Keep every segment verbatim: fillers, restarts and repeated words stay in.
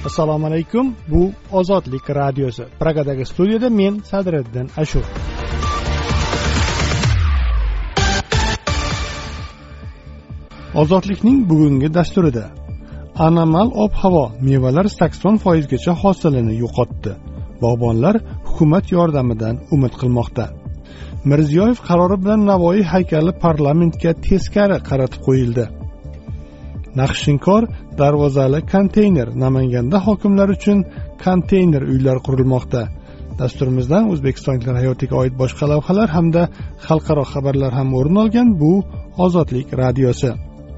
Assalomu alaykum. Bu Ozodlik radiosi. Pragadagi studiyada men Sadriddin Ashur. Ozodlikning bugungi dasturida anomal ob-havo mevalar sakson foizgacha hosilini yo'qotdi. Bog'bonlar hukumat yordamidan umid qilmoqda. Mirziyoyev qarori bilan Navoiy haykali parlamentga teskari qaratib qo'yildi. Naqshinkor darvozali konteyner. Namanganda hokimlar uchun konteyner uylar qurilmoqda. Dasturimizdan o'zbekistonliklar hayotiga oid boshqa lavhalar hamda xalqaro xabarlar ham o'rin olgan. Bu Ozodlik radiosi.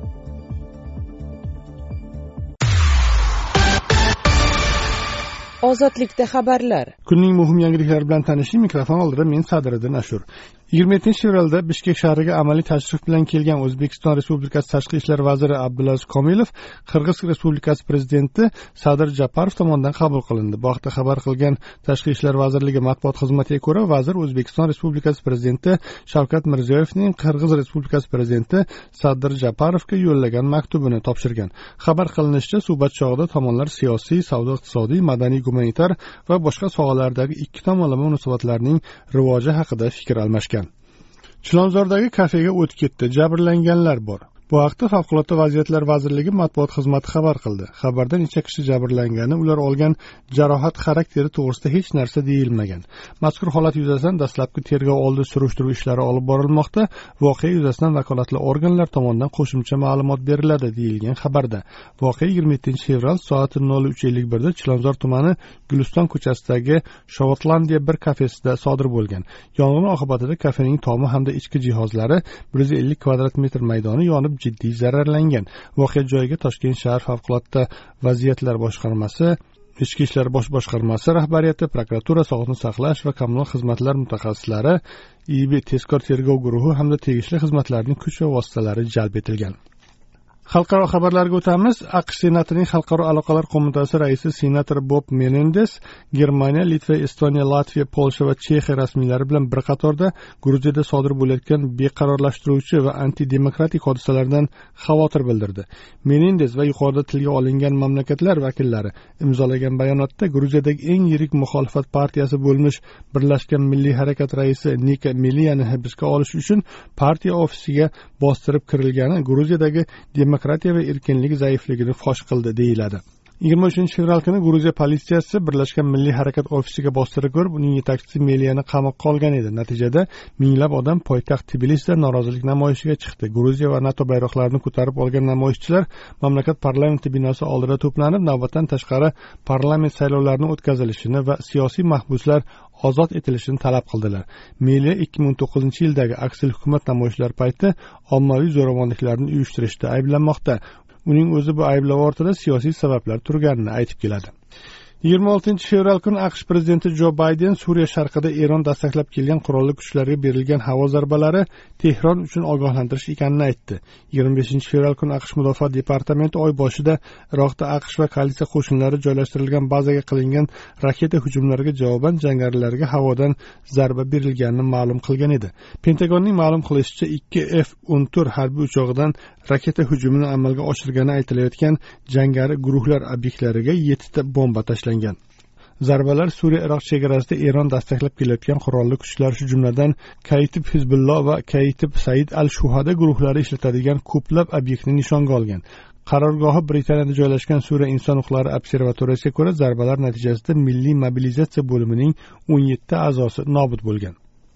Ozodlikda xabarlar. Kunning muhim yangiliklari bilan tanishing. Mikrofon oldida men Sadriddin Ashur. yigirma yettinchi fevralda Bishkek shahriga amaliy tashrif bilan kelgan O'zbekiston Respublikasi Tashqi ishlar vaziri Abdulaziz Komilov Qirg'iz Respublikasi prezidenti Sadir Japarov tomonidan qabul qilindi. Bu haqda xabar qilgan Tashqi ishlar vazirligi matbuot xizmatiga ko'ra, vazir O'zbekiston Respublikasi prezidenti Shavkat Mirziyoyevning Qirg'iz Respublikasi prezidenti Sadir Japarovga yo'llagan maktubini topshirgan. Xabar qilinishicha, suhbat chog'ida tomonlar siyosiy, savdo-iqtisodiy, madaniy, gumanitar va boshqa sohalardagi ikki tomonlama munosabatlarning rivoji haqida fikr almashgan. Chilonzordagi kafega o't ketdi. Jabrlanganlar bor. Bu haqda Favqulodda vaziyatlar vazirligi matbuot xizmati xabar qildi. Xabarda necha kishi jabrlangani, ular olgan jarohat xarakteri to'g'risida hech narsa deyilmagan. Mazkur holat yuzasidan dastlabki tergov oldi surishtiruv ishlari olib borilmoqda. Voqea yuzasidan vakolatli organlar tomonidan qo'shimcha ma'lumot beriladi, deyilgan xabarda. Voqea yigirma yettinchi fevral soati nol uch ellik bir da Chilonzor tumani Guliston ko'chasidagi Shotlandiya bir kafesida sodir bo'lgan. Yong'in oqibatida kafening tomi hamda ichki jihozlari bir yuz ellik kvadrat metr maydoni yonib jiddiy zararlangan. Voqea joyiga Toshkent shahar favqulodda vaziyatlar boshqarmasi, ichki ishlar bosh boshqarmasi rahbariyati, prokuratura, sog'liqni saqlash va kommunal xizmatlar mutaxassislari, I B tezkor tergov guruhi hamda tegishli xizmatlarning kuch va vositalari jalb etilgan. Xalqaro xabarlarga o'tamiz. AQSh Senatining Xalqaro aloqalar qo'mitasi raisi senator Bob Menendez Germaniya, Litva, Estoniya, Latviya, Polsha va Chexiya rasmiylari bilan bir qatorda Gruziyada sodir bo'layotgan beqarorlashtiruvchi va antidemokratik hodisalardan xavotir bildirdi. Menendez va yuqorida tilga olingan mamlakatlar vakillari imzolagan bayonotda Gruziyadagi eng yirik muxolifat partiyasi bo'lmish Birlashgan Milliy harakat raisi Nika Meliyani hibsga olish uchun partiya ofisiga bostirib kirilgani Gruziyadagi demokratiya va erkinlik zaifligini fosh qildi, deyiladi. yigirma uchinchi fevral kuni Gruziya politsiyasi Birlashgan Milliy harakat ofisiga bostirib kirib, uning yetakchisi Meliyani qamoqqa olgan edi. Natijada minglab odam poytaxt Tbilisida norozilik namoyishiga chiqdi. Gruziya va NATO bayroqlarini ko'tarib olgan namoyishchilar mamlakat parlamenti binosi oldida to'planib, navbatdan tashqari parlament saylovlarining o'tkazilishini va siyosiy mahbuslar ozod etilishini talab qildilar. Meliya ikki ming o'n to'qqizinchi yildagi aksil hukumat namoyishlari payti ommaviy zo'ravonliklarni uyushtirishda ayblanmoqda. Uning o'zi bu ayblov ortida siyosiy sabablar turganini aytib keladi. yigirma oltinchi fevral kuni AQSh prezidenti Jo Bayden Suriya sharqida Eron dastaklab kelgan qurolli kuchlarga berilgan havo zarbalari Tehron uchun ogohlantirish ekanini aytdi. yigirma beshinchi fevral kuni AQSh Mudofaa departamenti oy boshida Iroqda AQSh va koalitsiya qo'shinlari joylashtirilgan bazaga qilingan raketa hujumlariga javoban jangarilarga havodan zarba berilganini ma'lum qilgan edi. Pentagonning ma'lum qilishicha, ikki F o'n to'rt harbiy uchoqdan raketa hujumini amalga oshirgani aytilayotgan jangari guruhlar obyektlariga yettita bomba tashlangan. Zarbalar Suriya-Iroq chegarasida Eron dastaklab kelayotgan qurolli kuchlar, shu jumladan Kaytib Hizbulloh va Kaytib Said al-Shuhada guruhlari ishlatadigan ko'plab obyektni nishonga olgan. Qarorgohi Britaniyada joylashgan Suriya inson huquqlari observatoriyasiga ko'ra, zarbalar natijasida Milliy mobilizatsiya bo'limining o'n yetti a'zosi nobud bo'lgan.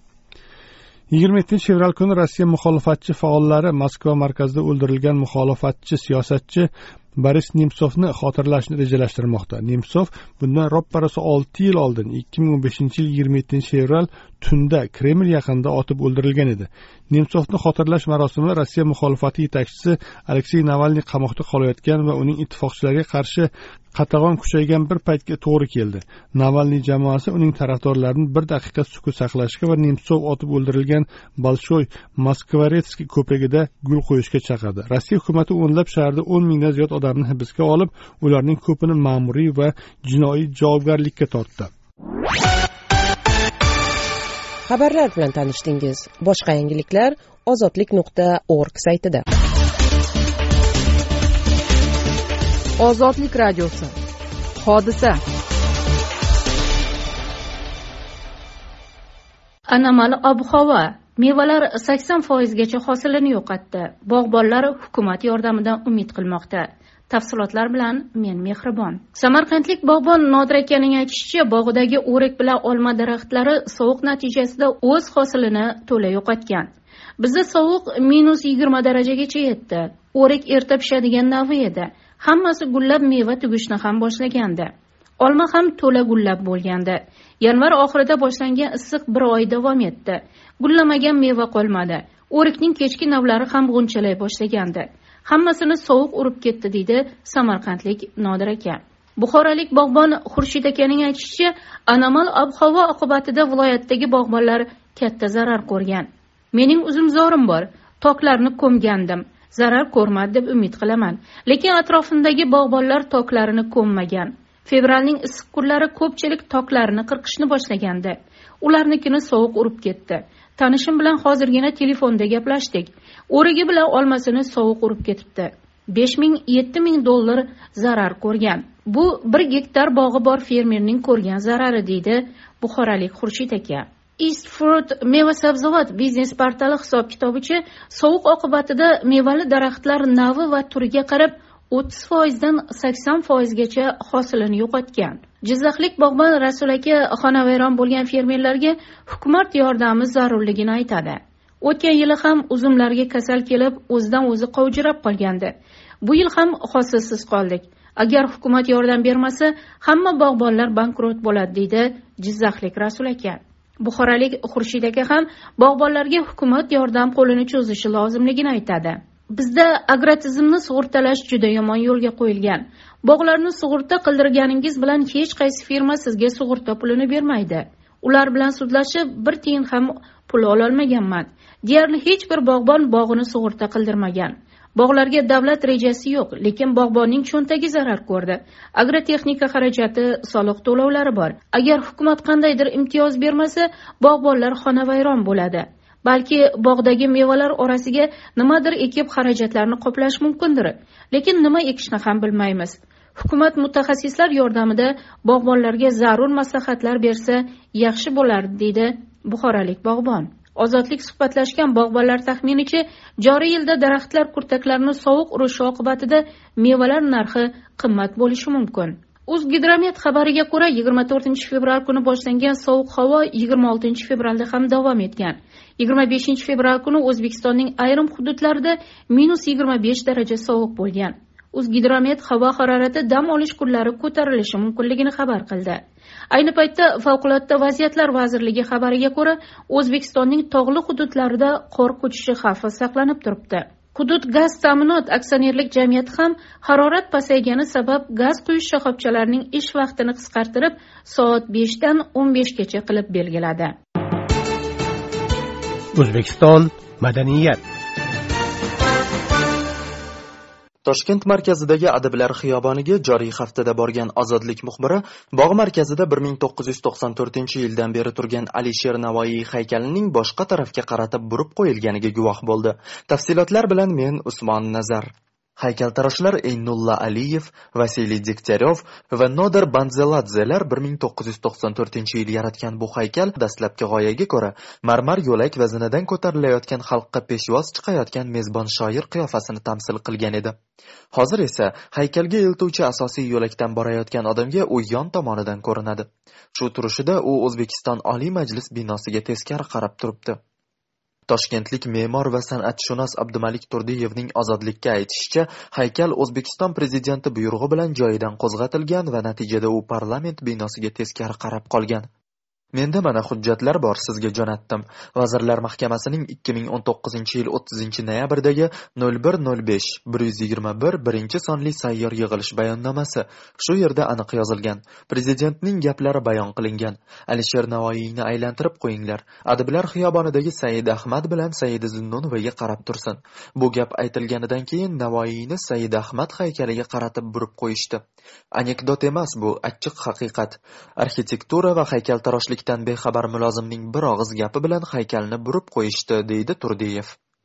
yigirma yettinchi fevral kuni Rossiya muxolifatchi faollari Moskva markazida o'ldirilgan muxolifatchi siyosatchi Boris Nemsovni xotirlashni rejalashtirmoqda. Nemsov bundan ro'pparasi olti yil oldin ikki ming o'n beshinchi yil yigirma yettinchi fevral tunda Kreml yaqinida otib o'ldirilgan edi. Nemsovni xotirlash marosimi Rossiya muxolifati yetakchisi Aleksey Navalniy qamoqda qolayotgan va uning ittifoqchilariga qarshi qatag'on kuchaygan bir paytga to'g'ri keldi. Navalniy jamoasi uning tarafdorlarini bir daqiqa sukut saqlashga va Nemsov otib o'ldirilgan Bolshoy Moskvaretskiy ko'prigida gul qo'yishga chaqirdi. Rossiya hukumati o'nlab shaharda o'n mingdan ziyod odamni hibsga olib, ularning ko'pini ma'muriy va jinoiy javobgarlikka tortdi. Xabarlar bilan tanishdingiz. Boshqa yangiliklar ozodlik nuqta org saytida. Ozodlik radiosi. hodisa. Anomal ob-havo mevalar sakson foizgacha hosilini yo'qotdi. Bog'bonlar hukumat yordamidan umid qilmoqda. Tafsilotlar bilan men Mehribon. Samarqandlik bog'bon Nodir akaning aytishicha, bog'idagi o'rik bilan olma daraxtlari sovuq natijasida o'z hosilini to'la yo'qotgan. Bizda sovuq minus yigirma darajagacha yetdi. O'rik erta pishadigan navi edi. Hammasi gullab meva tugishni ham boshlagandi. Olma ham to'la gullab bo'lgandi. Yanvar oxirida boshlangan issiq bir oy davom etdi. Gullamagan meva qolmadi. O'rikning kechki navlari ham g'unchalay boshlagandi. Hammasini sovuq urib ketdi, deydi samarqandlik Nodir aka. Buxorolik bog'bon Xurshid akaning aytishicha, anomal ob-havo oqibatida viloyatdagi bog'bonlar katta zarar ko'rgan. Mening uzumzorim bor, toklarni ko'mgandim. Zarar ko'rmadi deb umid qilaman. Lekin atrofimdagi bog'bonlar toklarini ko'mmagan. Fevralning issiq kunlari ko'pchilik toklarini qirqishni boshlagandi. Ularnikini sovuq urib ketdi. Tanishim bilan hozirgina telefonda gaplashdik. O'rigi bilan olmasini sovuq urib ketibdi. besh ming yetti ming dollar zarar ko'rgan. Bu bir gektar bog'i bor fermerning ko'rgan zarari, deydi buxorolik Xurshid aka. East Fruit meva sabzavot biznes portali hisob-kitobicha sovuq oqibatida mevali daraxtlar navi va turiga qarab o'ttiz foizdan sakson foizgacha hosilini yo'qotgan. Jizzaxlik bog'bon Rasul aka xonavayron bo'lgan fermerlarga hukumat yordami zarurligini aytadi. O'tgan yili ham uzumlarga kasal kelib, o'zidan o'zi qovjirab qolgandi. Bu yil ham hosilsiz qoldik. Agar hukumat yordam bermasa, hamma bog'bonlar bankrot bo'ladi, deydi Jizzaxlik Rasul aka. Buxorolik Xurshid aka ham bog'bonlarga hukumat yordam qo'lini cho'zishi lozimligini aytadi. Bizda agrotizimni sug'urtalash juda yomon yo'lga qo'yilgan. Bog'larni sug'urta qildirganingiz bilan hech qaysi firma sizga sug'urta pulini bermaydi. Ular bilan sudlashib bir tiyin ham pul ola olmaganman. Deyarli hech bir bog'bon bog'ini sug'urta qildirmagan. Bog'larga davlat rejasi yo'q, lekin bog'bonning cho'ntagi zarar ko'rdi. Agrotexnika xarajati, soliq to'lovlari bor. Agar hukumat qandaydir imtiyoz bermasa, bog'bonlar xonavayron bo'ladi. Balki bog'dagi mevalar orasiga nimadir ekib xarajatlarni qoplash mumkindir. Lekin nima ekishni ham bilmaymiz. Hukumat mutaxassislar yordamida bog'bonlarga zarur maslahatlar bersa yaxshi bo'lardi, deydi buxorolik bog'bon. Ozodlik suhbatlashgan bog'bonlar taxminicha, joriy yilda daraxtlar kurtaklarini sovuq urishi oqibatida mevalar narxi qimmat bo'lishi mumkin. O'zgidromet xabariga ko'ra, yigirma to'rtinchi fevral kuni boshlangan sovuq havo yigirma oltinchi fevralda ham davom etgan. yigirma beshinchi fevral kuni O'zbekistonning ayrim hududlarida minus yigirma besh daraja sovuq bo'lgan. O'zgidromet havo harorati dam olish kunlari ko'tarilishi mumkinligini xabar qildi. Ayni paytda Favqulodda vaziyatlar vazirligi xabariga ko'ra, O'zbekistonning tog'li hududlarida qor ko'chishi xavfi saqlanib turibdi. Hudud gaz ta'minot aksionerlik jamiyati ham harorat pasaygani sabab gaz quyish shoxobchalarining ish vaqtini qisqartirib, soat beshdan o'n beshgacha qilib belgiladi. O'zbekiston madaniyat. Toshkent markazidagi Adiblar xiyoboniga joriy haftada borgan Ozodlik muxbiri bog' markazida bir ming to'qqiz yuz to'qson to'rtinchi yildan beri turgan Alisher Navoiy haykalining boshqa tarafga qaratib burib qo'yilganiga guvoh bo'ldi. Tafsilotlar bilan men Usmon Nazar. Haykaltaroshlar Eynulla Aliyev, Vasiliy Degtyaryov va Nodir Banzeladzelar bir ming to'qqiz yuz to'qson to'rtinchi yil yaratgan bu haykal dastlabki g'oyaga ko'ra marmar yo'lak va zinadan ko'tarilayotgan xalqqa peshvoz chiqayotgan mezbon shoir qiyofasini tamsil qilgan edi. Hozir esa haykalga eltuvchi asosiy yo'lakdan borayotgan odamga u yon tomonidan ko'rinadi. Shu turishida u O'zbekiston Oliy Majlis binosiga teskari qarab turibdi. Toshkentlik me'mor va san'atshunos Abdumalik Turdiyevning Ozodlikka aytishicha, haykal O'zbekiston prezidenti buyrug'i bilan joyidan qo'zg'atilgan va natijada u parlament binosiga teskari qarab qolgan. Menda mana hujjatlar bor, sizga jo'natdim. Vazirlar Mahkamasining ikki ming o'n to'qqizinchi yil o'ttizinchi noyabrdagi nol bir nol besh bir yuz yigirma bir birinchi sonli sayyor yig'ilish bayonnomasi. Shu yerda aniq yozilgan. Prezidentning gaplari bayon qilingan. Alisher Navoiyni aylantirib qo'yinglar. Adiblar xiyobonidagi Said Ahmad bilan Said Zunnunovaga qarab tursin. Bu gap aytilganidan keyin Navoiyni Said Ahmad haykaliga qaratib burib qo'yishdi. Anekdot emas bu, achchiq haqiqat. Arxitektura va haykaltaroshlik bexabar mulozimning bir og'iz gapi bilan haykalni burib qo'yishdi, deydi Turdiyev.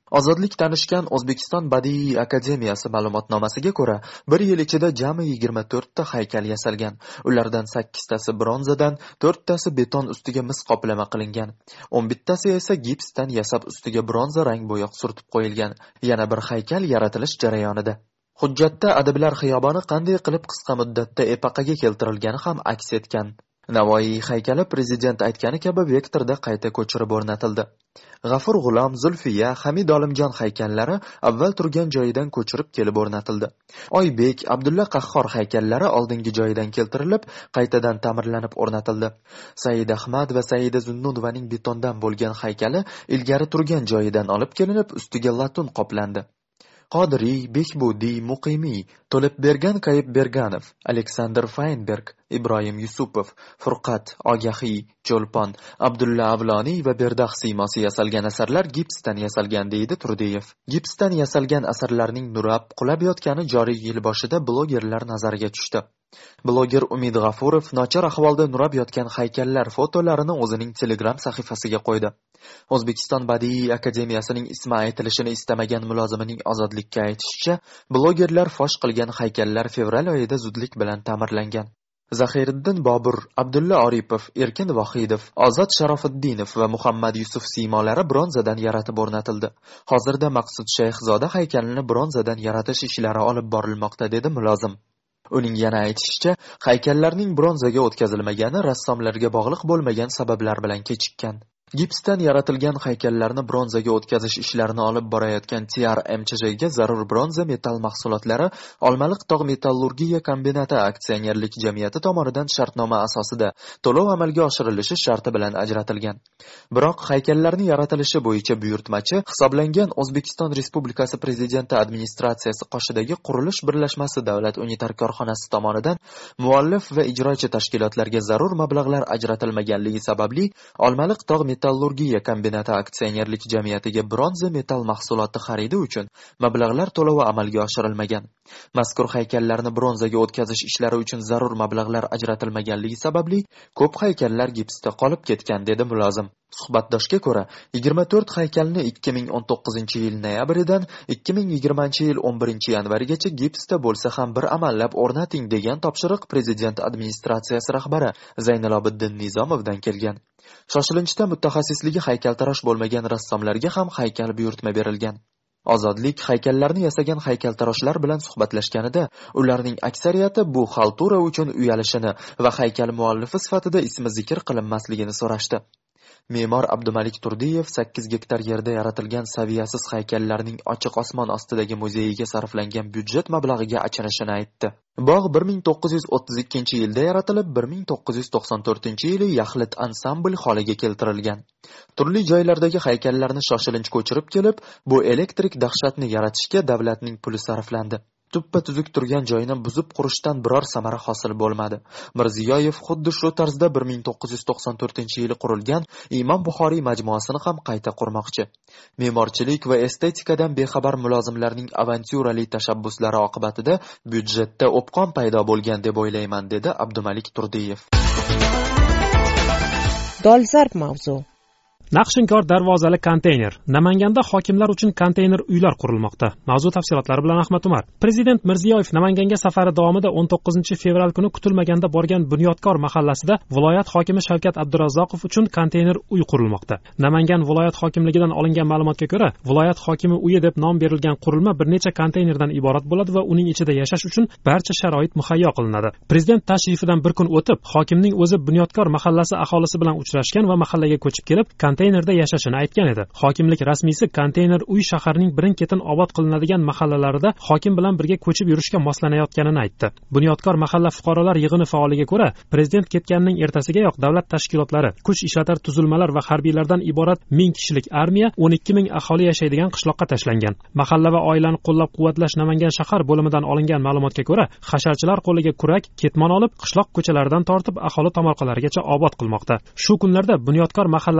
Ozodlik tanishgan O'zbekiston Badiiy akademiyasi ma'lumotnomasiga ko'ra, bir yil ichida jami yigirma to'rtta haykal yasalgan. Ulardan sakkiztasi bronzadan, to'rttasi beton ustiga mis qoplama qilingan. o'n bittasi esa gipsdan yasab ustiga bronza rang bo'yoq surtib qo'yilgan. Yana bir haykal yaratilish jarayonida. Hujjatda Adiblar xiyoboni qanday qilib qisqa muddatda epaqaga keltirilgani ham aks etgan. Navoiy haykali prezident aytgani kabi vektorda qayta ko'chirib o'rnatildi. G'afur G'ulom, Zulfiya, Hamid Olimjon haykallari avval turgan joyidan ko'chirib kelib o'rnatildi. Oybek, Abdulla Qahhor haykallari oldingi joyidan keltirilib, qaytadan ta'mirlanib o'rnatildi. Said Ahmad va Saida Zunnunovaning betondan bo'lgan haykali ilgari turgan joyidan olib kelinib, ustiga latun qoplandi. Qodiriy, Bekbudiy, Muqimiy, To'libbergan Qayibberganov, Aleksandr Faynberg, Ibrohim Yusupov, Furqat, Ogahiy, Cho'lpon, Abdulla Avloniy va Berdax siymosi yasalgan asarlar gipsdan yasalgan deydi Turdiyev. Gipsdan yasalgan asarlarning nurab, qulab yotgani joriy yil boshida blogerlar nazariga tushdi. Bloger Umid G'afurov nochor ahvolda nurab yotgan haykallar fotolarini o'zining Telegram sahifasiga qo'ydi. O'zbekiston Badiiy akademiyasining ismi aytilishini istamagan mulozimining Ozodlikka aytishicha, blogerlar fosh qilgan haykallar fevral oyida zudlik bilan ta'mirlangan. Zahiriddin Bobur, Abdulla Oripov, Erkin Vohidov, Ozod Sharofiddinov va Muhammad Yusuf siymolari bronzadan yaratib o'rnatildi. Hozirda Maqsud Shayxzoda haykalini bronzadan yaratish ishlari olib borilmoqda, dedi mulozim. Uning yana aytishicha, haykallarning bronzaga o'tkazilmagani rassomlarga bog'liq bo'lmagan sabablar bilan kechikkan. Gipsdan yaratilgan haykallarni bronzaga o'tkazish ishlarini olib borayotgan T R M C J'ga zarur bronza metall mahsulotlari Olmaliq tog' metallurgiya kombinati aksionerlik jamiyati tomonidan shartnoma asosida to'lov amalga oshirilishi sharti bilan ajratilgan. Biroq haykallarni yaratilishi bo'yicha buyurtmachi hisoblangan O'zbekiston Respublikasi Prezidenti administratsiyasi qoshidagi qurilish birlashmasi davlat unitar korxonasi tomonidan muallif va ijrochi tashkilotlarga zarur mablag'lar ajratilmaganligi sababli Olmaliq tog' metallurgiya kombinati aksionerlik jamiyatiga bronza metall mahsuloti xaridi uchun mablag'lar to'lovi amalga oshirilmagan. Mazkur haykallarni bronzaga o'tkazish ishlari uchun zarur mablag'lar ajratilmaganligi sababli ko'p haykallar gipsda qolib ketgan, dedi mulozim. Suhbatdoshga ko'ra, yigirma to'rt haykalni ikki ming o'n to'qqizinchi yil noyabridan ikki ming yigirmanchi yil o'n birinchi yanvarigacha gipsda bo'lsa ham bir amallab o'rnating degan topshiriq prezident administratsiyasi rahbari Zaynalobiddin Nizomovdan kelgan. Shoshilinchda mutaxassisligi haykaltarosh bo'lmagan rassomlarga ham haykal buyurtma berilgan. Ozodlik haykallarni yasagan haykaltaroshlar bilan suhbatlashganida ularning aksariyati bu xaltura uchun uyalishini va haykal muallifi sifatida ismi zikr qilinmasligini so'rashdi. Me'mor Abdumalik Turdiyev sakkiz gektar yerda yaratilgan saviyasiz haykallarning ochiq osmon ostidagi muzeyiga sarflangan byudjet mablag'iga achinishini aytdi. Bog' bir ming to'qqiz yuz o'ttiz ikkinchi yilda yaratilib, bir ming to'qqiz yuz to'qson to'rtinchi yili yaxlit ansambl holiga keltirilgan. Turli joylardagi haykallarni shoshilinch ko'chirib kelib, bu elektrik dahshatni yaratishga davlatning puli sarflandi. Tuppa tuzuk turgan joyini buzib qurishdan biror samara hosil bo'lmadi. Mirziyoyev xuddi shu tarzda bir ming to'qqiz yuz to'qson to'rtinchi yili qurilgan Imom Buxoriy majmuasini ham qayta qurmoqchi. Me'morchilik va estetikadan bexabar mulozimlarning avantyurali tashabbuslari oqibatida byudjetda o'pqon paydo bo'lgan deb o'ylayman, dedi Abdumalik Turdiyev. Dolzarb mavzu. Naqshinkor darvozali konteyner. Namanganda hokimlar uchun konteyner uylar qurilmoqda. Mavzu tafsilotlari bilan Ahmad Umar. Prezident Mirziyoyev Namanganga safari davomida o'n to'qqizinchi fevral kuni kutilmaganda borgan Bunyodkor mahallasida viloyat hokimi Shavkat Abdurazzoqov uchun konteyner uy qurilmoqda. Namangan viloyat hokimligidan olingan ma'lumotga ko'ra, viloyat hokimi uyi deb nom berilgan qurilma bir necha konteynerdan iborat bo'ladi va uning ichida yashash uchun barcha sharoit muhayyo qilinadi. Prezident tashrifidan bir kun o'tib, hokimning o'zi Bunyodkor mahallasi aholisi bilan uchrashgan va mahallaga ko'chib kelib, konteynerda yashashini aytgan edi. Hokimlik rasmiysi konteyner uy shaharning birin-ketin obod qilinadigan mahallalarida hokim bilan birga ko'chib yurishga moslanayotganini aytdi. Bunyodkor mahalla fuqarolar yig'ini faoliga ko'ra, prezident ketganining ertasigayoq davlat tashkilotlari, kuch ishlatar tuzilmalar va harbiylardan iborat ming kishilik armiya o'n ikki ming aholi yashaydigan qishloqqa tashlangan. Mahalla va oilani qo'llab-quvvatlash Namangan shahar bo'limidan olingan ma'lumotga ko'ra, hasharchilar qo'liga kurak, ketmon olib, qishloq ko'chalaridan tortib aholi tomorqalarigacha obod qilmoqda. Shu kunlarda Bunyodkor mahallasidagi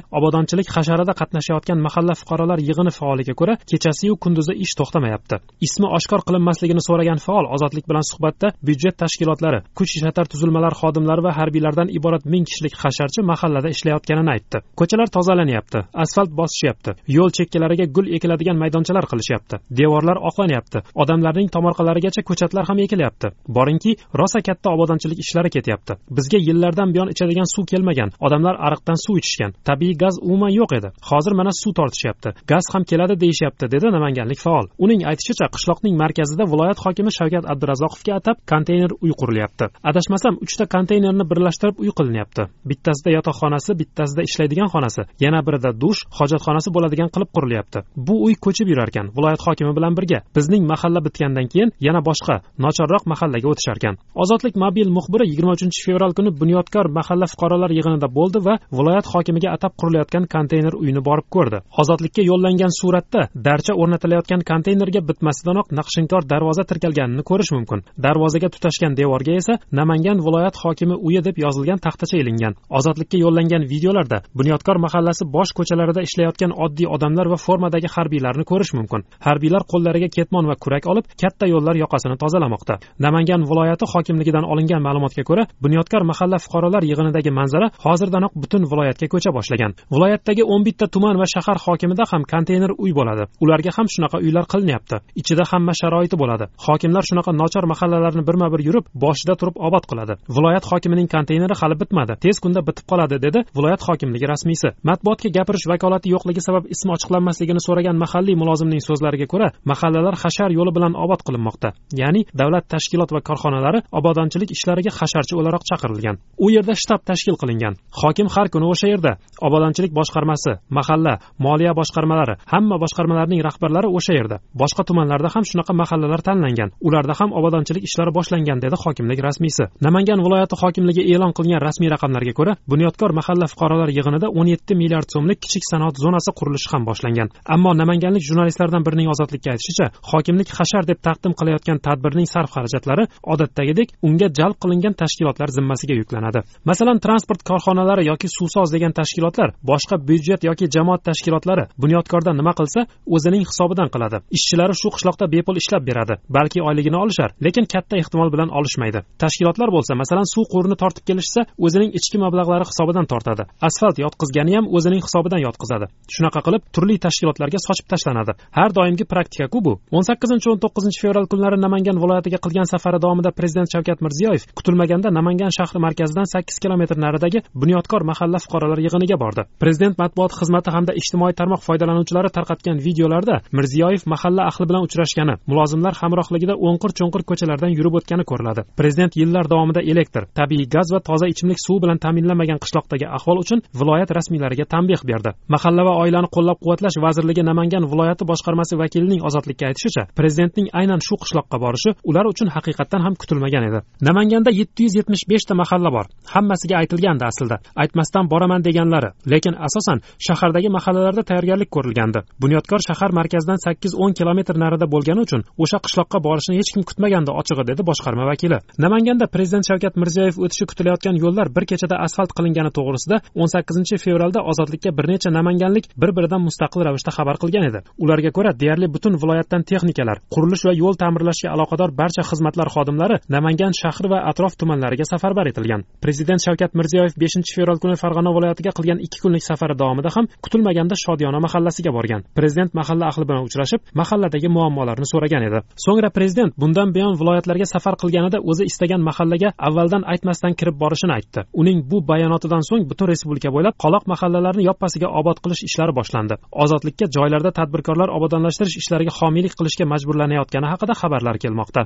obodonchilik hasharida qatnashayotgan mahalla fuqarolar yig'ini faoliga ko'ra kechasi-yu kunduzi ish to'xtamayapti. Ismi oshkor qilinmasligini so'ragan faol Ozodlik bilan suhbatda byudjet tashkilotlari, kuch ishlatar tuzilmalar xodimlari va harbiylardan iborat ming kishilik hasharchi mahallada ishlayotganini aytdi. Ko'chalar tozalanyapti, asfalt bosishyapti, yo'l chekkalariga gul ekiladigan maydonchalar qilishyapti, devorlar oqlanyapti, odamlarning tomorqalarigacha ko'chatlar ham ekilyapti. Boringki, rosa katta obodonchilik ishlari ketyapti. Bizga yillardan buyon ichadigan suv kelmagan, odamlar ariqdan suv ichishgan, tabiiy gaz umuman yo'q edi. Hozir mana suv tortishyapti, gaz ham keladi deyishyapti, dedi namanganlik faol. Uning aytishicha, qishloqning markazida viloyat hokimi Shavkat Abdurazzoqovga atab konteyner uy qurilyapti. Adashmasam, uchta konteynerni birlashtirib uy qilinyapti. Bittasida yotoqxonasi, bittasida ishlaydigan xonasi, yana birida dush, hojatxonasi bo'ladigan qilib qurilyapti. Bu uy ko'chib yurar ekan, viloyat hokimi bilan birga. Bizning mahalla bitgandan keyin yana boshqa nochorroq mahallaga o'tishar ekan. Ozodlik mobil muxbiri yigirma uchinchi fevral kuni Bunyodkor mahalla fuqarolar yig'inida bo'ldi va viloyat hokimiga atab qurilayotgan konteyner uyni borib ko'rdi. Ozodlikka yo'llangan suratda darcha o'rnatilayotgan konteynerga bitmasidanoq naqshinkor darvoza tirkalganini ko'rish mumkin. Darvozaga tutashgan devorga esa Namangan viloyat hokimi uyi deb yozilgan taxtacha ilingan. Ozodlikka yo'llangan videolarda Bunyodkor mahallasi bosh ko'chalarida ishlayotgan oddiy odamlar va formadagi harbiylarni ko'rish mumkin. Harbiylar qo'llariga ketmon va kurak olib, katta yo'llar yoqasini tozalamoqda. Namangan viloyati hokimligidan olingan ma'lumotga ko'ra, Bunyodkor mahalla fuqarolar yig'inidagi manzara hozirdanoq butun viloyatga ko'cha boshlagan. Viloyatdagi o'n bitta tuman va shahar hokimida ham konteyner uy bo'ladi. Ularga ham shunaqa uylar qilinyapti. Ichida hamma sharoiti bo'ladi. Hokimlar shunaqa nochor mahallalarni birma-bir yurib, boshida turib obod qiladi. Viloyat hokimining konteyneri hali bitmadi. Tez kunda bitib qoladi, dedi viloyat hokimligi rasmiysi. Matbuotga gapirish vakolati yo'qligi sabab ismi ochiqlanmasligini so'ragan mahalliy mulozimning so'zlariga ko'ra, mahallalar hashar yo'li bilan obod qilinmoqda. Ya'ni davlat tashkilot va korxonalari obodonchilik ishlariga hasharchi o'laroq chaqirilgan. U yerda shtab tashkil qilingan. Hokim har kuni o'sha yerda. Obodonchilik boshqarmasi, mahalla, moliya boshqarmalari, hamma boshqarmalarning rahbarlari o'sha yerda. Boshqa tumanlarda ham shunaqa mahallalar tanlangan. Ularda ham obodonchilik ishlari boshlangan, dedi hokimlik rasmiysi. Namangan viloyati hokimligi e'lon qilgan rasmiy raqamlarga ko'ra, Bunyodkor mahalla fuqarolar yig'inida o'n yetti milliard so'mlik kichik sanoat zonasi qurilishi ham boshlangan. Ammo namanganlik jurnalistlardan birining Ozodlikka aytishicha, hokimlik hashar deb taqdim qilayotgan tadbirning sarf xarajatlari odatdagidek unga jalb qilingan tashkilotlar zimmasiga yuklanadi. Masalan, transport korxonalari yoki suvsoz degan tashkilotlar, boshqa byudjet yoki jamoat tashkilotlari Bunyodkorda nima qilsa, o'zining hisobidan qiladi. Ishchilari shu qishloqda bepul ishlab beradi. Balki oyligini olishar, lekin katta ehtimol bilan olishmaydi. Tashkilotlar bo'lsa, masalan, suv qurini tortib kelishsa, o'zining ichki mablag'lari hisobidan tortadi. Asfalt yotqizgani ham o'zining hisobidan yotqizadi. Shunaqa qilib turli tashkilotlarga sochib tashlanadi. Har doimgi praktika-ku bu. o'n sakkizinchi o'n to'qqizinchi fevral kunlari Namangan viloyatiga qilgan safari davomida prezident Shavkat Mirziyoyev kutilmaganda Namangan shahri markazidan sakkiz kilometr naridagi Bunyodkor mahalla fuqarolar yig'iniga bordi. Prezident matbuot xizmati hamda ijtimoiy tarmoq foydalanuvchilari tarqatgan videolarda Mirziyoyev mahalla ahli bilan uchrashgani, mulozimlar hamrohligida o'nqir-cho'nqir ko'chalardan yurib o'tgani ko'riladi. Prezident yillar davomida elektr, tabiiy gaz va toza ichimlik suvi bilan ta'minlanmagan qishloqdagi ahvol uchun viloyat rasmiylariga tanbeh berdi. Mahalla va oilani qo'llab-quvvatlash vazirligi Namangan viloyati boshqarmasi vakilining Ozodlikka aytishicha, prezidentning aynan shu qishloqqa borishi ular uchun haqiqatan ham kutilmagan edi. Namanganda yetti yuz yetmish besh ta mahalla bor. Hammasiga aytilgandi aslida. Aytmasdan boraman deganlari, lekin asosan shahardagi mahallalarda tayyorgarlik ko'rilgandi. Bunyodkor shahar markazidan sakkiz o'n kilometr narida bo'lgani uchun o'sha qishloqqa borishni hech kim kutmagandi, ochig'i, dedi boshqarma vakili. Namanganda prezident Shavkat Mirziyoyev o'tishi kutilayotgan yo'llar bir kechada asfalt qilingani to'g'risida o'n sakkizinchi fevralda Ozodlikka bir necha namanganlik bir-biridan mustaqil ravishda xabar qilgan edi. Ularga ko'ra, deyarli butun viloyatdan texnikalar, qurilish va yo'l ta'mirlashga aloqador barcha xizmatlar xodimlari Namangan shahri va atrof tumanlariga safarbar etilgan. Prezident Shavkat Mirziyoyev beshinchi fevral kuni Farg'ona viloyatiga qilgan ikki kunlik safari davomida ham kutilmaganda Shodiyona mahallasiga borgan. Prezident mahalla ahli bilan uchrashib, mahalladagi muammolarni so'ragan edi. So'ngra prezident bundan buyon viloyatlarga safar qilganida o'zi istagan mahallaga avvaldan aytmasdan kirib borishini aytdi. Uning bu bayonotidan so'ng butun respublika bo'ylab qoloq mahallalarni yoppasiga obod qilish ishlari boshlandi. Ozodlikka joylarda tadbirkorlar obodonlashtirish ishlariga homiylik qilishga majburlanayotgani haqida xabarlar kelmoqda.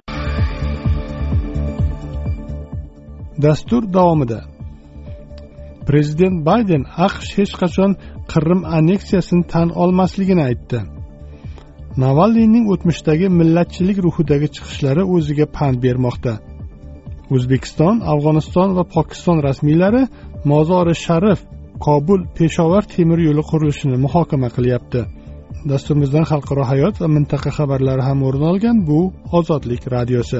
Dastur davomida Prezident Bayden AQSh hech qachon Qrim anneksiyasini tan olmasligini aytdi. Navalniyning o'tmishdagi millatchilik ruhidagi chiqishlari o'ziga pand bermoqda. O'zbekiston, Afg'oniston va Pokiston rasmiylari Mozori Sharif, Kobul, Peshovar temir yo'li qurilishini muhokama qilyapti. Dasturimizdan xalqaro hayot va mintaqa xabarlari ham o'rin olgan. Bu Ozodlik radiosi.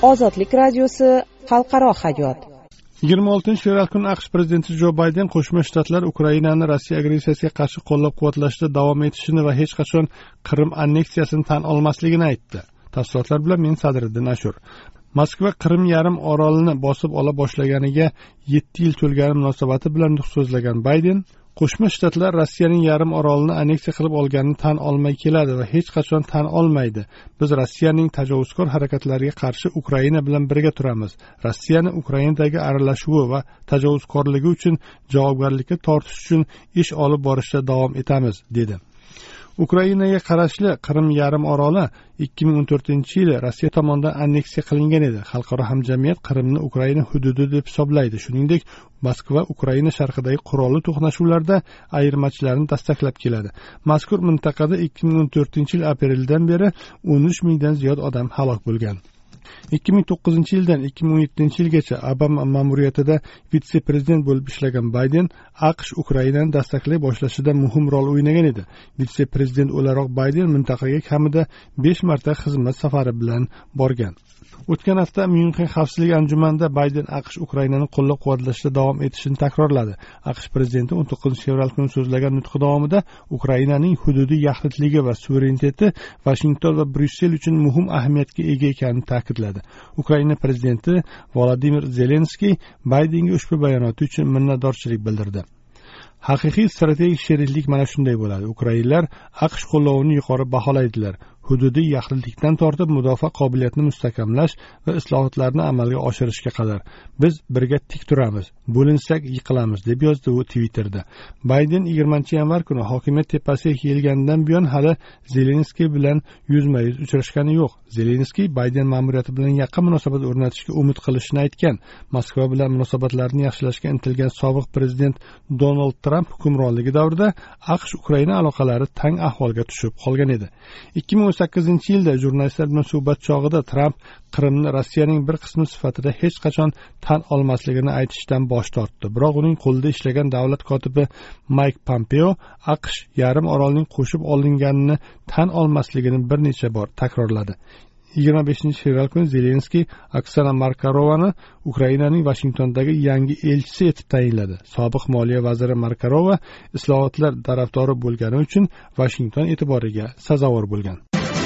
Ozodlik radiosi xalqaro hayot. yigirma oltinchi fevral kuni AQSh prezidenti Jo Bayden Qo'shma Shtatlar Ukrainani Rossiya agressiyasiga qarshi qo'llab-quvvatlashda davom etishini va hech qachon Qrim anneksiyasini tan olmasligini aytdi. Tafsilotlar bilan men Sadriddin Ashur. Moskva Qrim yarim orolini bosib ola boshlaganiga yetti yil to'lgani munosabati bilan nutq so'zlagan Bayden, Qo'shma Shtatlar Rossiyaning yarim orolini anneksiya qilib olganini tan olmay keladi va hech qachon tan olmaydi. Biz Rossiyaning tajovuzkor harakatlariga qarshi Ukraina bilan birga turamiz. Rossiyani Ukrainadagi aralashuvi va tajovuzkorligi uchun javobgarlikka tortish uchun ish olib borishda davom etamiz, dedi. Ukrainaga qarashli Qrim yarim oroli ikki ming o'n to'rtinchi yili Rossiya tomonidan anneksiya qilingan edi. Xalqaro hamjamiyat Qrimni Ukraina hududi deb hisoblaydi. Shuningdek, Moskva Ukraina sharqidagi qurolli to'qnashuvlarda ayirmachilarni dastaklab keladi. Mazkur mintaqada ikki ming o'n to'rtinchi yil apreldan beri o'n uch mingdan ziyod odam halok bo'lgan. ikki ming to'qqizinchi yildan ikki ming o'n yettinchi yilgacha Obama ma'muriyatida vitse-prezident bo'lib ishlagan Bayden AQSh Ukrainani dastaklay boshlashida muhim rol o'ynagan edi. Vitse-prezident o'laroq Bayden mintaqaga kamida besh marta xizmat safari bilan borgan. O'tgan hafta Myunxen xavfsizlik anjumanida Bayden AQSh Ukrainani qo'llab-quvvatlashda davom etishini takrorladi. AQSh prezidenti o'n to'qqizinchi fevral kuni so'zlagan nutqi davomida Ukrainaning hududiy yaxlitligi va suvereniteti Vashington va Bryussel uchun muhim ahamiyatga ega ekanini ta'kidladi. Ukraina prezidenti Volodimir Zelenskiy Baydenga ushbu bayonoti uchun minnatdorchilik bildirdi. Haqiqiy strategik sheriklik mana shunday bo'ladi. Ukrainlar AQSh qo'llovini yuqori baholaydilar. Hududiy yaxlitlikdan tortib mudofaa qobiliyatini mustahkamlash va islohotlarni amalga oshirishga qadar biz birga tik turamiz, bo'linsak yiqilamiz, deb yozdi u Twitterda. Bayden yigirmanchi yanvar kuni hokimiyat tepasiga kelgandan buyon hali Zelenskiy bilan yuzma-yuz uchrashgani yo'q. Zelenskiy Bayden ma'muriyati bilan yaqin munosabat o'rnatishga umid qilishini aytgan. Moskva bilan munosabatlarni yaxshilashga intilgan sobiq prezident Donald Tramp hukmronligi davrida AQSh Ukraina aloqalari tang ahvolga tushib qolgan edi. ikki ming o'n sakkizinchi yilda jurnalistlar bilan suhbat chog'ida Tramp Qrimni Rossiyaning bir qismi sifatida hech qachon tan olmasligini aytishdan bosh tortdi. Biroq uning qo'lida ishlagan davlat kotibi Mike Pompeo AQSh yarim orolning qo'shib olinganini tan olmasligini bir necha bor takrorladi. yigirma beshinchi fevral kuni Zelenskiy Oksana Markarovani Ukrainaning Vashingtondagi yangi elchisi etib tayinladi. Sobiq moliya vaziri Markarova islohotlar tarafdori bo'lgani uchun Vashington e'tiboriga sazovor bo'lgan.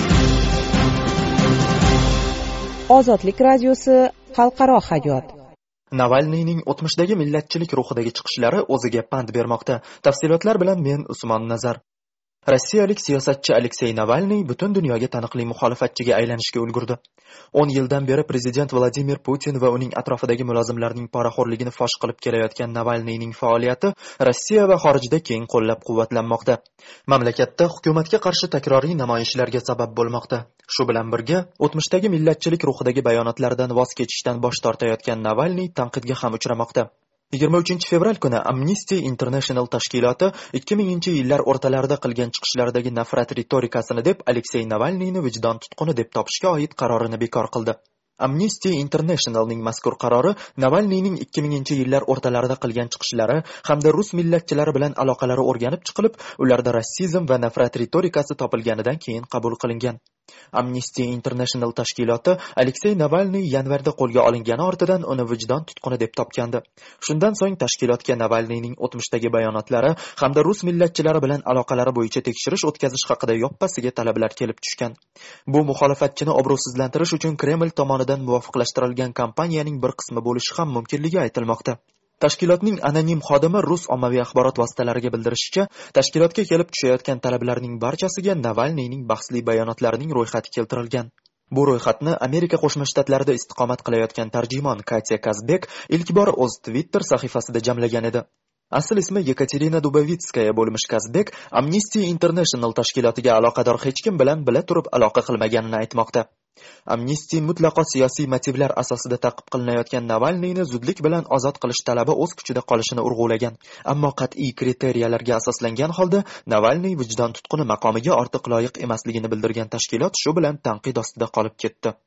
Ozodlik radiosi xalqaro hayot. Navalniyning o'tmishdagi millatchilik ruhidagi chiqishlari o'ziga pand bermoqda. Tafsilotlar bilan men Usmon Nazar. Rossiyalik siyosatchi Aleksey Navalniy butun dunyoga taniqli muxolifatchiga aylanishga ulgurdi. o'n yildan beri prezident Vladimir Putin va uning atrofidagi mulozimlarning poraxo'rligini fosh qilib kelayotgan Navalniyning faoliyati Rossiya va xorijda keng qo'llab-quvvatlanmoqda. Mamlakatda hukumatga qarshi takroriy namoyishlarga sabab bo'lmoqda. Shu bilan birga, o'tmishdagi millatchilik ruhidagi bayonotlardan voz kechishdan bosh tortayotgan Navalniy tanqidga ham uchramoqda. yigirma uchinchi fevral kuni Amnesty International tashkiloti ikki minginchi yillar o'rtalarida qilgan chiqishlaridagi nafrat ritorikasini deb Aleksey Navalniyni vijdon tutquni deb topishga oid qarorini bekor qildi. Amnesty Internationalning mazkur qarori Navalniyning ikki minginchi yillar o'rtalarida qilgan chiqishlari hamda rus millatchilari bilan aloqalari o'rganib chiqilib, ularda rassizm va nafrat ritorikasi topilganidan keyin qabul qilingan. Amnesty International tashkiloti Aleksey Navalniy yanvarda qo'lga olingani ortidan uni vijdon tutquni deb topgandi. Shundan so'ng tashkilotga Navalniyning o'tmishdagi bayonotlari hamda rus millatchilari bilan aloqalari bo'yicha tekshirish o'tkazish haqida yoppasiga talablar kelib tushgan. Bu muxolifatchini obro'sizlantirish uchun Kreml tomonidan muvofiqlashtirilgan kampaniyaning bir qismi bo'lishi ham mumkinligi aytilmoqda. Tashkilotning anonim xodimi rus ommaviy axborot vositalariga bildirishicha, tashkilotga kelib tushayotgan talablarning barchasiga Navalniyning bahsli bayonotlarining ro'yxati keltirilgan. Bu ro'yxatni Amerika Qo'shma Shtatlarida istiqomat qilayotgan tarjimon Katya Kazbek ilk bor o'z Twitter sahifasida jamlagan edi. Asl ismi Yekaterina Dubovitskaya bo'lmish Kazbek Amnesty International tashkilotiga aloqador hech kim bilan bila turib aloqa qilmaganini aytmoqda. Amnesty mutlaqo siyosiy motivlar asosida ta'qib qilinayotgan Navalniyni zudlik bilan ozod qilish talabi o'z kuchida qolishini urg'ulagan. Ammo qat'iy kriteriyalarga asoslangan holda Navalniy vijdon tutquni maqomiga ortiq loyiq emasligini bildirgan tashkilot shu bilan tanqid ostida qolib ketdi.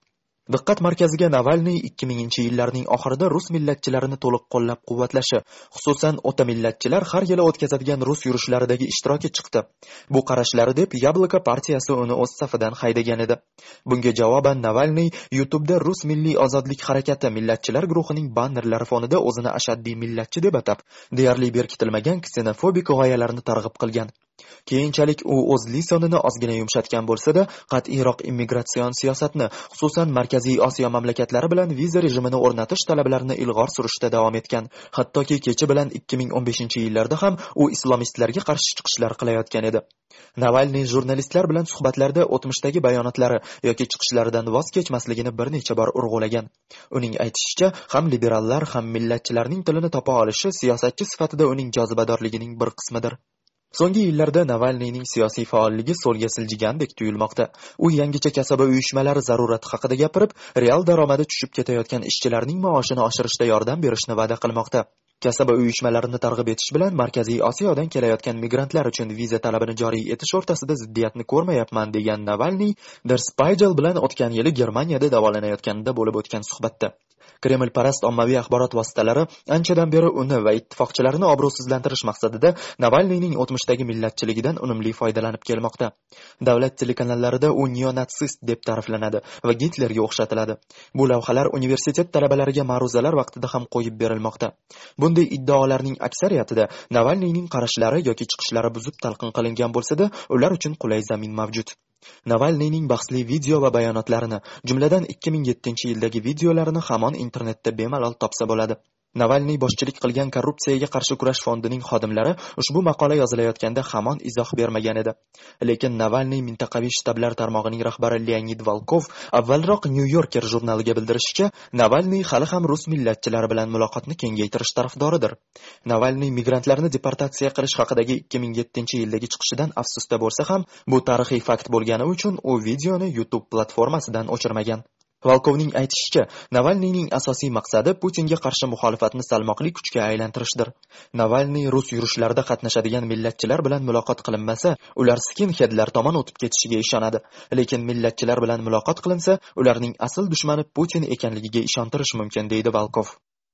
Diqqat markaziga Navalniy ikki minginchi yillarning oxirida rus millatchilarini to'liq qo'llab-quvvatlashi, xususan o'ta millatchilar har yili o'tkazadigan rus yurishlaridagi ishtiroki chiqdi. Bu qarashlari deb Yabloko partiyasi uni o'z safidan haydagan edi. Bunga javoban Navalniy YouTube'da Rus milliy ozodlik harakati millatchilar guruhining bannerlari fonida o'zini ashaddiy millatchi deb atab, deyarli berkitilmagan ksenofobik g'oyalarni targ'ib qilgan. Keyinchalik u o'z lisonini ozgina yumshatgan bo'lsa-da, qat'iyroq immigratsion siyosatni, xususan Markaziy Osiyo mamlakatlari bilan viza rejimini o'rnatish talablarini ilg'or surishda davom etgan. Hattoki kecha bilan ikki ming o'n beshinchi yillarda ham u islomistlarga qarshi chiqishlar qilayotgan edi. Navalniy jurnalistlar bilan suhbatlarda o'tmishdagi bayonotlari yoki chiqishlaridan voz kechmasligini bir necha bor urg'ulagan. Uning aytishicha, ham liberallar, ham millatchilarning tilini topa olishi siyosatchi sifatida uning jozibadorligining bir qismidir. So'nggi yillarda Navalniyning siyosiy faolligi so'lga siljigandek tuyulmoqda. U yangicha kasaba uyushmalari zarurati haqida gapirib, real daromadi tushib ketayotgan ishchilarning maoshini oshirishda yordam berishni va'da qilmoqda. Kasaba uyushmalarini targ'ib etish bilan Markaziy Osiyodan kelayotgan migrantlar uchun viza talabini joriy etish o'rtasida ziddiyatni ko'rmayapman degan Navalniy Der Spiegel bilan o'tgan yili Germaniyada davolanayotganida bo'lib o'tgan suhbatda. Kremlparast ommaviy axborot vositalari anchadan beri uni va ittifoqchilarini obro'sizlantirish maqsadida Navalniyning o'tmishdagi millatchiligidan unumli foydalanib kelmoqda. Davlat telekanallarida u neonatsist deb ta'riflanadi va Gitlerga o'xshatiladi. Bu lavhalar universitet talabalariga ma'ruzalar vaqtida ham qo'yib berilmoqda. Bunday iddaolarning aksariyatida Navalniyning qarashlari yoki chiqishlari buzib talqin qilingan bo'lsa-da, ular uchun qulay zamin mavjud. Navalniyning bahsli video va bayonotlarini, jumladan ikki ming yettinchi yildagi videolarini hamon internetda bemalol topsa bo'ladi. Navalniy boshchilik qilgan korrupsiyaga qarshi kurash fondining xodimlari ushbu maqola yozilayotganda hamon izoh bermagan edi. Lekin Navalniy mintaqaviy shtablar tarmog'ining rahbari Leonid Volkov avvalroq New Yorker jurnaliga bildirishicha, Navalniy hali ham rus millatchilari bilan muloqotni kengaytirish tarafdoridir. Navalniy migrantlarni deportatsiya qilish haqidagi ikki ming yettinchi yildagi chiqishidan afsusda bo'lsa ham, bu tarixiy fakt bo'lgani uchun u videoni YouTube platformasidan o'chirmagan. Volkovning aytishicha, Navalniyning asosiy maqsadi Putinga qarshi muxolifatni salmoqli kuchga aylantirishdir. Navalniy rus yurishlarida qatnashadigan millatchilar bilan muloqot qilinmasa, ular skinheadlar tomon o'tib ketishiga ishonadi. Lekin millatchilar bilan muloqot qilinsa, ularning asl dushmani Putin ekanligiga ishontirish mumkin, deydi Volkov.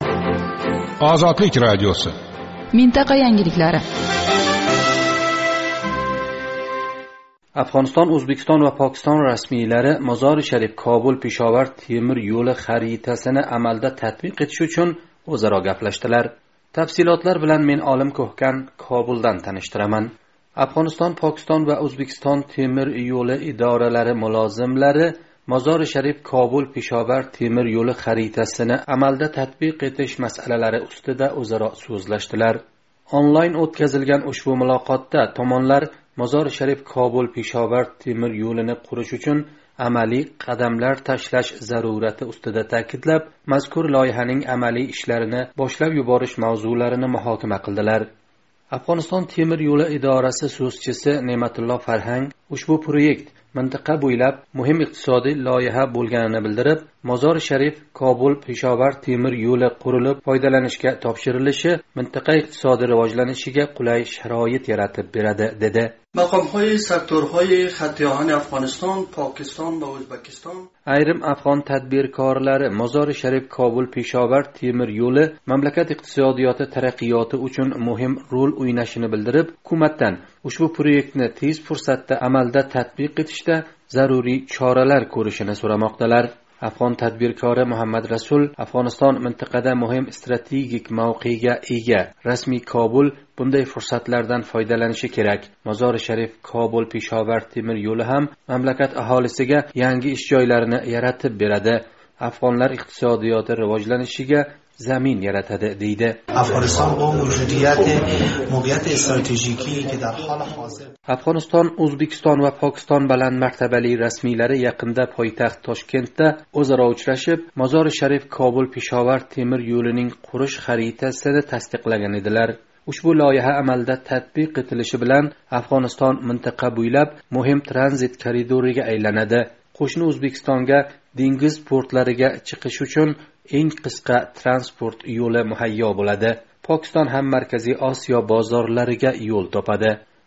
Ozodlik radiosi. Mintaqa yangiliklari. Afg'oniston, O'zbekiston va Pokiston rasmiylari Mozori Sharif Kobul Peshovar temir yo'li xaritasini amalda tatbiq etish uchun o'zaro gaplashdilar. Tafsilotlar bilan men Olim Ko'hkan Kobuldan tanishtiraman. Afg'oniston, Pokiston va O'zbekiston temir yo'li idoralari mulozimlari Mozori Sharif Kobul Peshovar temir yo'li xaritasini amalda tatbiq etish masalalari ustida o'zaro so'zlashdilar. Onlayn o'tkazilgan ushbu muloqotda tomonlar Mozori Sharif Kobul Peshovar temir yo'lini qurish uchun amaliy qadamlar tashlash zarurati ustida ta'kidlab, mazkur loyihaning amaliy ishlarini boshlab yuborish mavzularini muhokama qildilar. Afg'oniston temir yo'li idorasi so'zchisi Ne'matullo Farhang ushbu proyekt mintaqa bo'ylab muhim iqtisodiy loyiha bo'lganini bildirib, Mozori Sharif Kobul Peshovar temir yo'li qurilib foydalanishga topshirilishi mintaqa iqtisodiy rivojlanishiga qulay sharoit yaratib beradi, dedi. maqomهای sektorهای خطیان افغانستان، پاکستان و ازبکستان Ayrim afg'on tadbirkorlari Mozori Sharif Kobul Peshovar temir yo'li mamlakat iqtisodiyoti taraqqiyoti uchun muhim rol o'ynashini bildirib, hukumatdan ushbu proyektni tez fursatda amalda tatbiq etishda zaruriy choralar ko'rishini so'ramoqdalar. Afg'on tadbirkori Muhammad Rasul Afg'oniston mintaqada muhim strategik mavqega ega. Rasmiy Kobul bunday fursatlardan foydalanishi kerak. Mozori Sharif Kobul Peshovar temir yo'li ham mamlakat aholisiga yangi ish joylarini yaratib beradi. Afg'onlar iqtisodiyoti rivojlanishiga zamin yaratadi, deydi. Afg'oniston bu mavjudiyat mo'g'iyat strategiki ki dar hol hozir Afg'oniston, O'zbekiston va Pokiston baland martabali rasmiylari yaqinda poytaxt Toshkentda o'zaro uchrashib, Mozori Sharif Kobul Peshovar temir yo'lining qurish xaritasini tasdiqlagan edilar. Ushbu loyiha amalda tatbiq etilishi bilan Afg'oniston mintaqa bo'ylab muhim tranzit koridoriga aylanadi. Qo'shni O'zbekistonga dengiz portlariga chiqish uchun eng qisqa transport yo'li muhayyo bo'ladi. Pokiston ham Markaziy Osiyo bozorlariga yo'l topadi.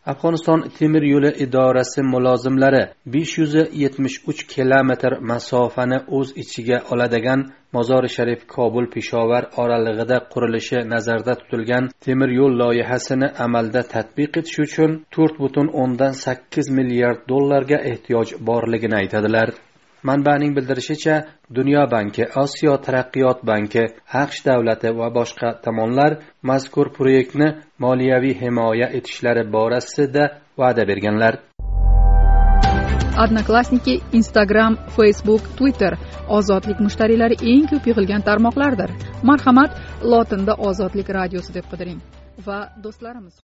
Afg'oniston temir yo'li idorasi mulozimlari besh yuz yetmish uch kilometr masofani o'z ichiga oladigan Mozori Sharif Kobul Peshovar oralig'ida qurilishi nazarda tutilgan temir yo'l loyihasini amalda tatbiq etish uchun to'rt butun o'ndan sakkiz milliard dollarga ehtiyoj borligini aytadilar. Manbaning bildirishicha, Dunyo banki, Osiyo taraqqiyot banki, AQSh davlati va boshqa tomonlar mazkur proyektni moliyaviy himoya etishlari borasida va'da berganlar. Odnoklassniki, Instagram, Facebook, Twitter ozodlik mushtariylari eng ko'p yig'ilgan tarmoqlardir. Marhamat, lotinda Ozodlik radiosi deb qidiring va do'stlarimiz